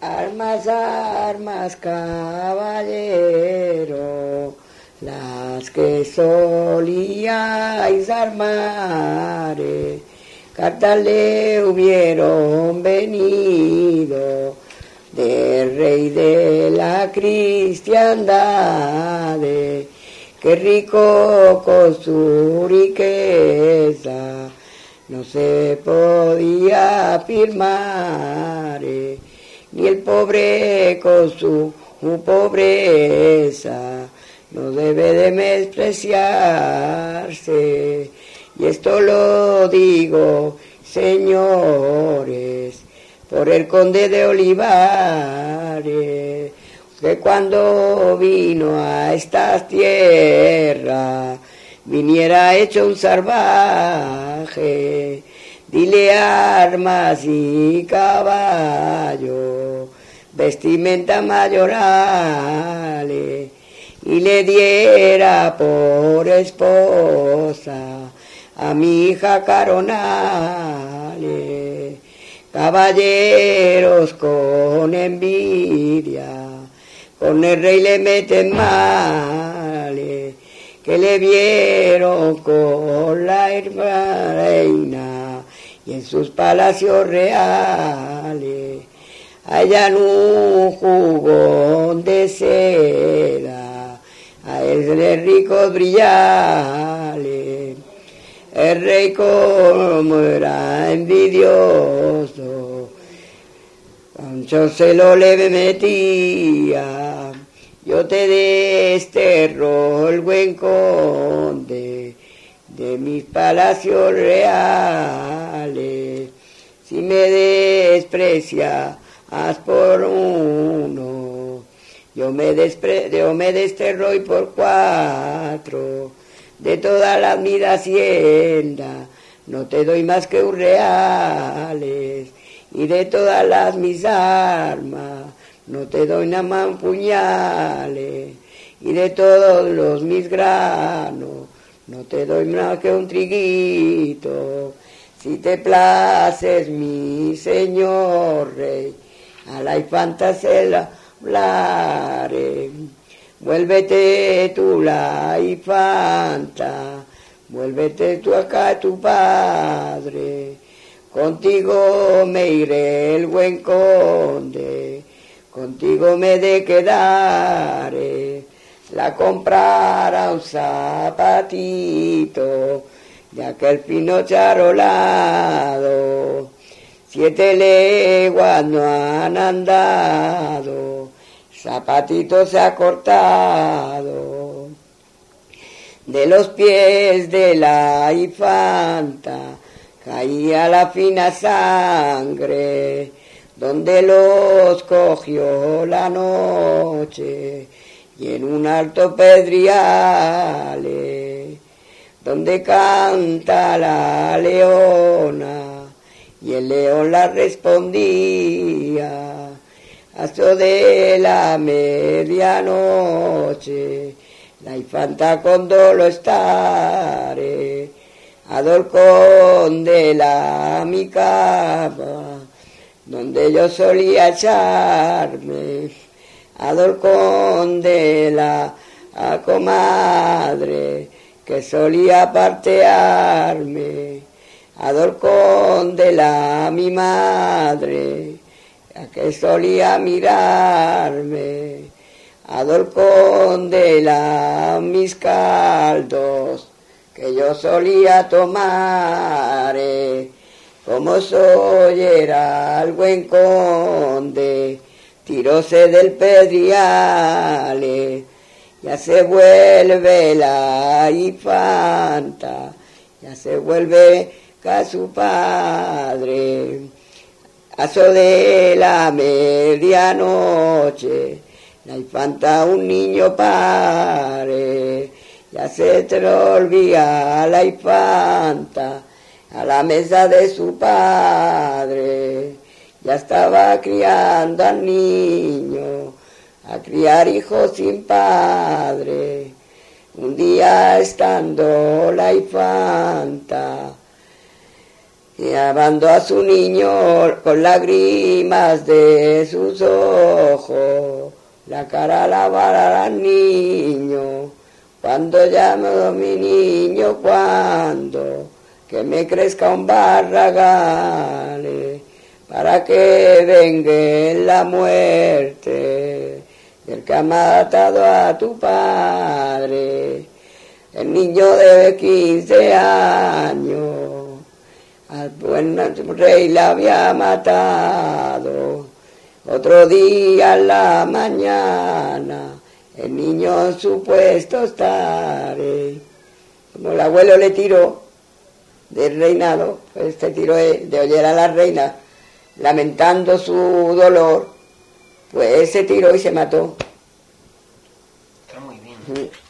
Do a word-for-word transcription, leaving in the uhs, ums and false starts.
Armas, armas, caballero, las que solíais armar, cartas le hubieron venido del rey de la cristiandad, que rico con su riqueza no se podía afirmar, ni el pobre con su pobreza no debe de despreciarse. Y esto lo digo, señores, por el conde de Olivares, que cuando vino a estas tierras viniera hecho un salvaje. Dile armas y caballo, vestimenta mayorales, y le diera por esposa a mi hija Caronale. Caballeros con envidia, con el rey le meten mal, que le vieron con la reina y en sus palacios reales hallan un jugón de seda, a él de ricos brillales. El rey como era envidioso, mucho celo le metía. Yo te desterro el buen conde de mis palacios reales. Si me desprecias por uno, yo me, despre yo me desterro y por cuatro. De todas las mis haciendas no te doy más que un reales, y de todas las mis armas no te doy nada más puñales, y de todos los mis granos no te doy nada que un triguito. Si te places, mi señor rey, a la infanta se la hablaré. Vuélvete tú la infanta, vuélvete tú acá a tu padre, contigo me iré el buen conde, contigo me de quedaré. La comprará un zapatito de aquel fino charolado, siete leguas no han andado, zapatito se ha cortado. De los pies de la infanta caía la fina sangre, donde los cogió la noche y en un alto pedrial, donde canta la leona y el león la respondía. A eso de la medianoche la infanta con dolo estaré, ador conde la mi cama, donde yo solía echarme, ador conde la a comadre, que solía partearme, ador conde la mi madre, a que solía mirarme, ador conde la mis caldos, que yo solía tomar, como soy era el buen conde, tiróse del pedrial, ya se vuelve la infanta, ya se vuelve a su padre. A eso de la medianoche la infanta un niño pare, ya se te olvida la infanta a la mesa de su padre, ya estaba criando al niño, a criar hijos sin padre. Un día estando la infanta y llevando a su niño con lágrimas de sus ojos, la cara lavará al niño, cuando llamo a mi niño, cuando, que me crezca un barragán, para que venga la muerte, del que ha matado a tu padre, el niño de quince años. Al buen rey la había matado, otro día en la mañana, el niño en su puesto estaré. Como el abuelo le tiró del reinado, pues se tiró de, de oyer a la reina, lamentando su dolor, pues se tiró y se mató. Está muy bien.